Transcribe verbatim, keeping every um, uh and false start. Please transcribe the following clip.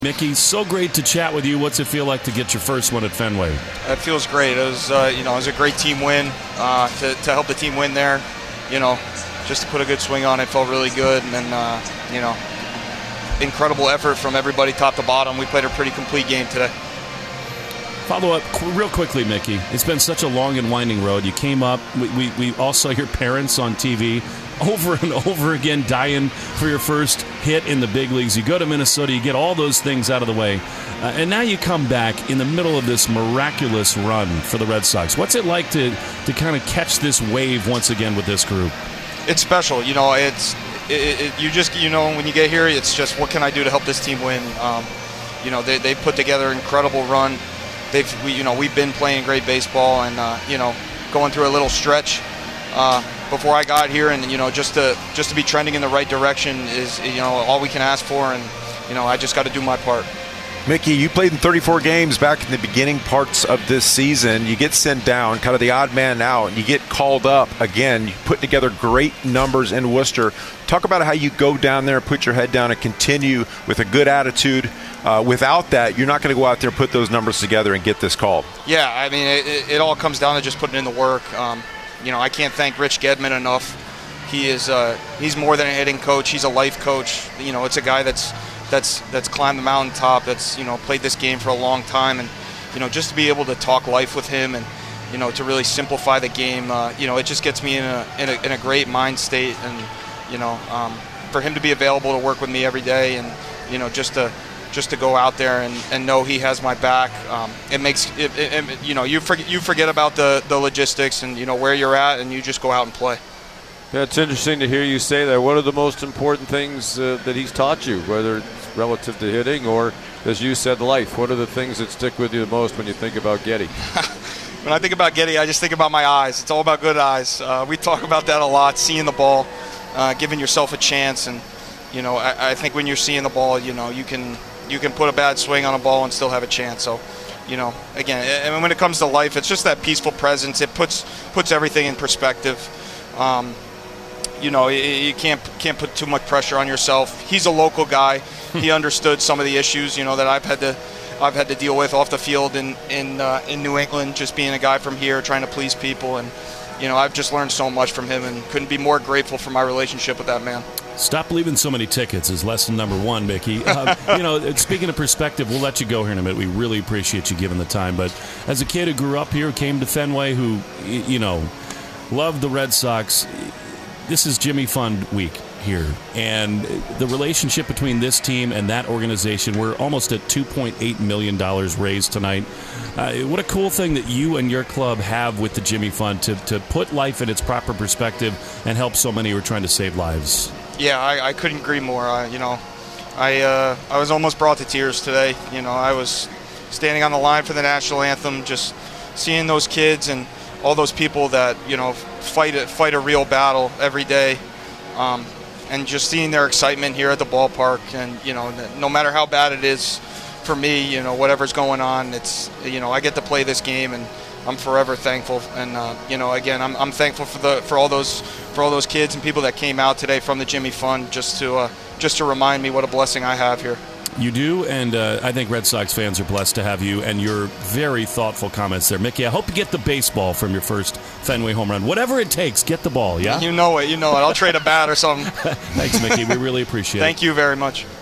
Mickey, so great to chat with you. What's it feel like to get your first one at Fenway? It feels great. It was, uh, you know, it was a great team win. Uh, to, to help the team win there, you know, just to put a good swing on it felt really good. And then, uh, you know, incredible effort from everybody top to bottom. We played a pretty complete game today. Follow up qu- real quickly, Mickey. It's been such a long and winding road. You came up. We, we, we all saw your parents on T V over and over again dying for your first hit in the big leagues. You go to Minnesota, you get all those things out of the way, uh, and now you come back in the middle of this miraculous run for the Red Sox. What's it like to, to kind of catch this wave once again with this group? It's special. You know, it's it, it, you just, you know, when you get here, it's just what can I do to help this team win? Um, you know, they, they put together an incredible run. They've, we, you know, we've been playing great baseball and, uh, you know, going through a little stretch uh, before I got here, and you know, just to just to be trending in the right direction is, you know, all we can ask for, and you know, I just got to do my part. Mickey, you played in thirty-four games back in the beginning parts of this season. You get sent down, kind of the odd man out, and you get called up again. You put together great numbers in Worcester. Talk about how you go down there, put your head down, and continue with a good attitude. Uh, without that, you're not going to go out there, put those numbers together, and get this call. Yeah, I mean, it, it all comes down to just putting in the work. Um, you know, I can't thank Rich Gedman enough. He is uh, he's more than a hitting coach. He's a life coach. You know, it's a guy that's that's that's climbed the mountaintop. That's, you know, played this game for a long time, and you know, just to be able to talk life with him, and you know, to really simplify the game. Uh, you know, it just gets me in a in a, in a great mind state, and you know, um, for him to be available to work with me every day, and you know, just to just to go out there and, and know he has my back. Um, it makes it, it, it, you know, you forget you forget about the, the logistics and you know where you're at, and you just go out and play. Yeah, it's interesting to hear you say that. What are the most important things uh, that he's taught you, whether it's relative to hitting or, as you said, life? What are the things that stick with you the most when you think about Geddy? When I think about Geddy, I just think about my eyes. It's all about good eyes. Uh, we talk about that a lot, seeing the ball, uh, giving yourself a chance, and you know, I, I think when you're seeing the ball, you know, you can. You can put a bad swing on a ball and still have a chance. So, you know, again, and when it comes to life, it's just that peaceful presence. It puts puts everything in perspective. Um, you know, you, you can't can't put too much pressure on yourself. He's a local guy. He understood some of the issues, you know, that I've had to I've had to deal with off the field in in uh, in New England. Just being a guy from here, trying to please people, and you know, I've just learned so much from him, and couldn't be more grateful for my relationship with that man. Stop leaving so many tickets is lesson number one, Mickey. Uh, you know, speaking of perspective, we'll let you go here in a minute. We really appreciate you giving the time. But as a kid who grew up here, came to Fenway, who, you know, loved the Red Sox, this is Jimmy Fund week here. And the relationship between this team and that organization, we're almost at two point eight million dollars raised tonight. Uh, what a cool thing that you and your club have with the Jimmy Fund to, to put life in its proper perspective and help so many who are trying to save lives. Yeah, I, I couldn't agree more. I, you know, I uh, I was almost brought to tears today. You know, I was standing on the line for the national anthem, just seeing those kids and all those people that, you know, fight a, fight a real battle every day, um, and just seeing their excitement here at the ballpark. And you know, no matter how bad it is for me, you know, whatever's going on, it's, you know, I get to play this game, and I'm forever thankful. And uh, you know, again, I'm I'm thankful for the for all those for all those kids and people that came out today from the Jimmy Fund, just to uh, just to remind me what a blessing I have here. You do, and uh, I think Red Sox fans are blessed to have you and your very thoughtful comments there. Mickey, I hope you get the baseball from your first Fenway home run. Whatever it takes, get the ball, yeah? You know it, you know it. I'll trade a bat or something. Thanks, Mickey. We really appreciate it. Thank you very much.